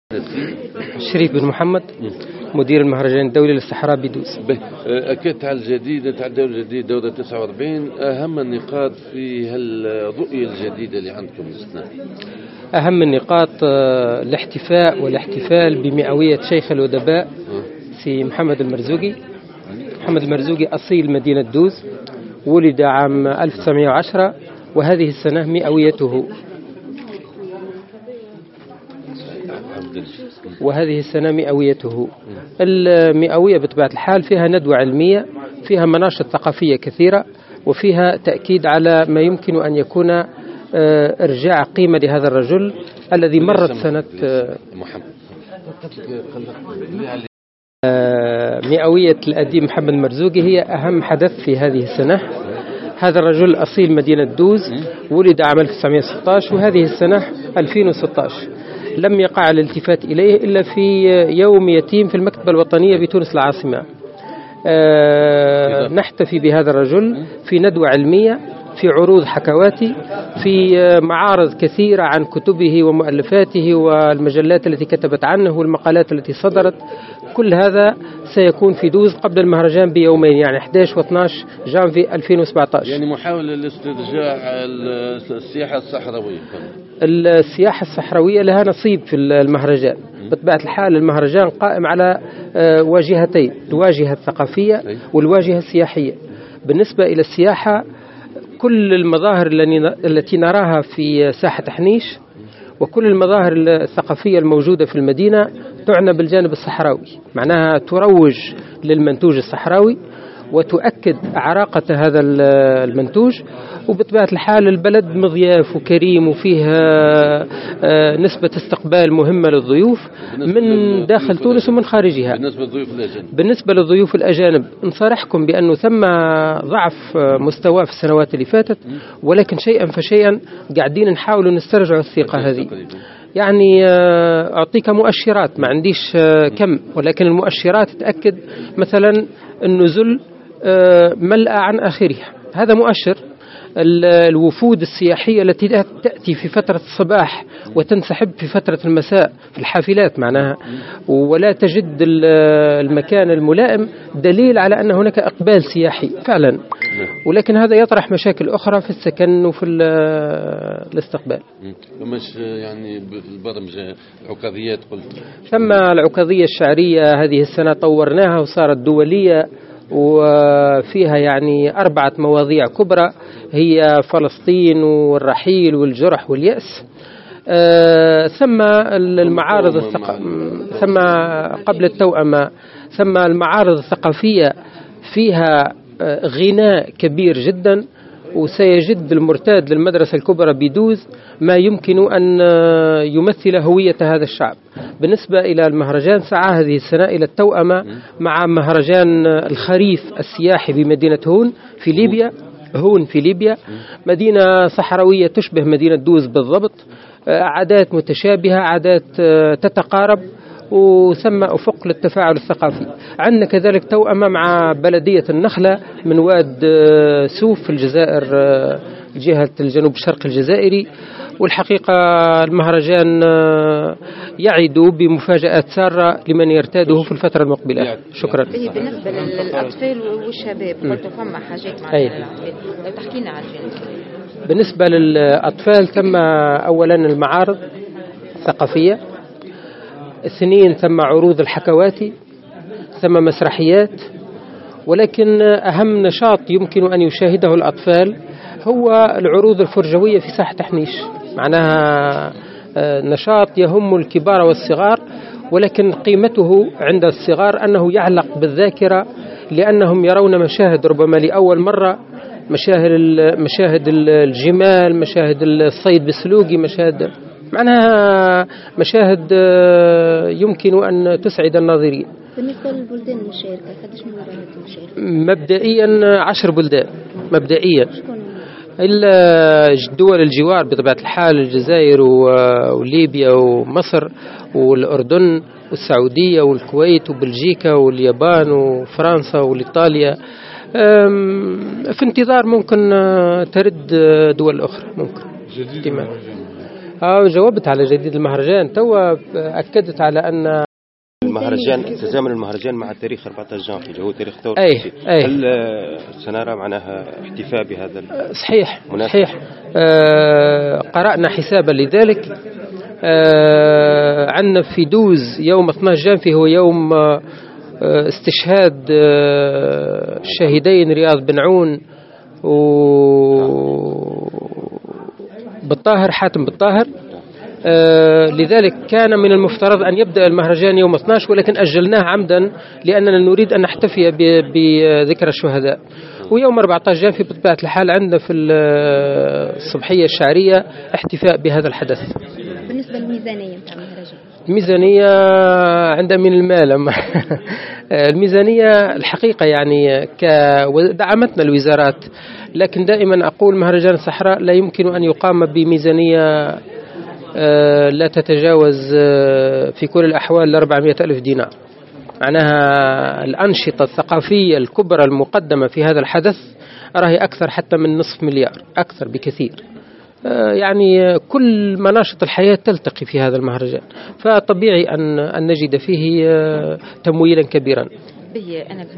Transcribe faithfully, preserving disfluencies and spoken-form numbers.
شريف بن محمد، مدير المهرجان الدولي للصحراء بدوز. أكدت على الجديدة تاع الدولة الجديدة دورة تسعة وأربعين، أهم النقاط في هالرؤية الجديدة اللي عندكم السنة؟ أهم النقاط الاحتفاء والاحتفال بمئوية شيخ الأدباء سي محمد المرزوقي. محمد المرزوقي أصيل مدينة دوز، ولد عام ألف وتسعمائة وعشرة، وهذه السنة مئويته وهذه السنة مئويته. المئوية بطبيعة الحال فيها ندوة علمية، فيها مناشط ثقافية كثيرة، وفيها تأكيد على ما يمكن أن يكون إرجاع قيمة لهذا الرجل الذي مرت سنة مئوية الأديب محمد المرزوقي هي أهم حدث في هذه السنة. هذا الرجل أصيل مدينة دوز، ولد عام ألف وتسعمائة وستة عشر، وهذه السنة ألفين وستة عشر. لم يقع الالتفات إليه إلا في يوم يتيم في المكتبة الوطنية بتونس العاصمة. أه نحتفي بهذا الرجل في ندوة علمية، في عروض حكواتي، في معارض كثيرة عن كتبه ومؤلفاته والمجلات التي كتبت عنه والمقالات التي صدرت. كل هذا سيكون في دوز قبل المهرجان بيومين، يعني أحد عشر و اثني عشر جانفي ألفين وسبعة عشر. يعني محاولة لاسترجاع السياحة الصحراوية. السياحة الصحراوية لها نصيب في المهرجان. بطبيعة الحال المهرجان قائم على واجهتين، الواجهة الثقافية والواجهة السياحية. بالنسبة إلى السياحة، كل المظاهر التي نراها في ساحة حنيش وكل المظاهر الثقافية الموجودة في المدينة تعنى بالجانب الصحراوي، معناها تروج للمنتوج الصحراوي وتؤكد عراقة هذا المنتوج. وبطبيعة الحال البلد مضياف وكريم، وفيها نسبة استقبال مهمة للضيوف من داخل تونس ومن خارجها. بالنسبة للضيوف الأجانب بالنسبة للضيوف الأجانب نصارحكم بأنه ثم ضعف مستوى في السنوات اللي فاتت، ولكن شيئا فشيئا قاعدين نحاول نسترجع الثقة هذه. يعني أعطيك مؤشرات، ما عنديش كم، ولكن المؤشرات تأكد مثلا النزل ملأ عن آخرها، هذا مؤشر. الوفود السياحية التي تأتي في فترة الصباح وتنسحب في فترة المساء في الحافلات معناها، ولا تجد المكان الملائم، دليل على أن هناك إقبال سياحي فعلا. ولكن هذا يطرح مشاكل أخرى في السكن وفي الاستقبال. مش يعني بالبرمجة العكاظيات قلت؟ ثم العكاظية الشعرية هذه السنة طورناها وصارت دولية، وفيها يعني أربعة مواضيع كبرى، هي فلسطين والرحيل والجرح واليأس. آه ثم المعارض الثق... ثم قبل التوأمة ثم المعارض الثقافية فيها غناء كبير جدا، وسيجد المرتاد للمدرسة الكبرى بدوز ما يمكن أن يمثل هوية هذا الشعب. بالنسبة إلى المهرجان، سعى هذه السنة إلى التوأمة مع مهرجان الخريف السياحي بمدينة هون في ليبيا. هون في ليبيا مدينة صحراوية تشبه مدينة دوز بالضبط، عادات متشابهة، عادات تتقارب، وثم أفق للتفاعل الثقافي. عندنا كذلك توأمة مع بلدية النخلة من واد سوف في الجزائر، جهة الجنوب الشرقي الجزائري. والحقيقة المهرجان يعد بمفاجآت سارة لمن يرتاده في الفترة المقبلة. شكرا. بالنسبة للأطفال والشباب قلت فما حاجات مع الأطفال، لو تحكينا عن الجانب. بالنسبة للأطفال ثم أولا المعارض الثقافية، اثنين ثم عروض الحكواتي، ثم مسرحيات. ولكن أهم نشاط يمكن أن يشاهده الأطفال هو العروض الفرجوية في ساحة حنيش، معناها نشاط يهم الكبار والصغار، ولكن قيمته عند الصغار أنه يعلق بالذاكرة، لأنهم يرون مشاهد ربما لأول مرة، مشاهد مشاهد الجمال، مشاهد الصيد بالسلوقي، مشاهد معناها مشاهد يمكن أن تسعد الناظرين. بالنسبة للبلدان المشاركة قديش من بلد المشاركة؟ مبدئيا عشر بلدان مبدئيا، إلا دول الجوار بطبيعة الحال، الجزائر وليبيا ومصر والأردن والسعودية والكويت وبلجيكا واليابان وفرنسا والإيطاليا. في انتظار ممكن ترد دول أخرى ممكن. اه جاوبت على جديد المهرجان، توا أكدت على أن المهرجان تزامن المهرجان مع تاريخ أربعة عشر جانفي هو تاريخ الثورة. أي أي. هل سنرى معناها احتفاء بهذا؟ صحيح صحيح. آه قرأنا حسابا لذلك. آه عندنا في دوز يوم اثني عشر جانفي هو يوم آه استشهاد آه الشهيدين رياض بن عون وبالطاهر حاتم بالطاهر. آه لذلك كان من المفترض أن يبدأ المهرجان يوم اثني عشر، ولكن أجلناه عمدا لأننا نريد أن نحتفي بذكرى الشهداء. ويوم أربعة عشر جانفي بطبيعة الحال عندنا في الصبحية الشعرية احتفاء بهذا الحدث. بالنسبة للميزانية متاع المهرجان، الميزانية عندها من المال. الميزانية الحقيقة يعني دعمتنا الوزارات، لكن دائما أقول مهرجان الصحراء لا يمكن أن يقام بميزانية لا تتجاوز في كل الأحوال أربعمائة ألف دينار. معناها الأنشطة الثقافية الكبرى المقدمة في هذا الحدث أراها أكثر حتى من نصف مليار، أكثر بكثير. يعني كل مناشط الحياة تلتقي في هذا المهرجان، فطبيعي أن نجد فيه تمويلا كبيرا. به أنا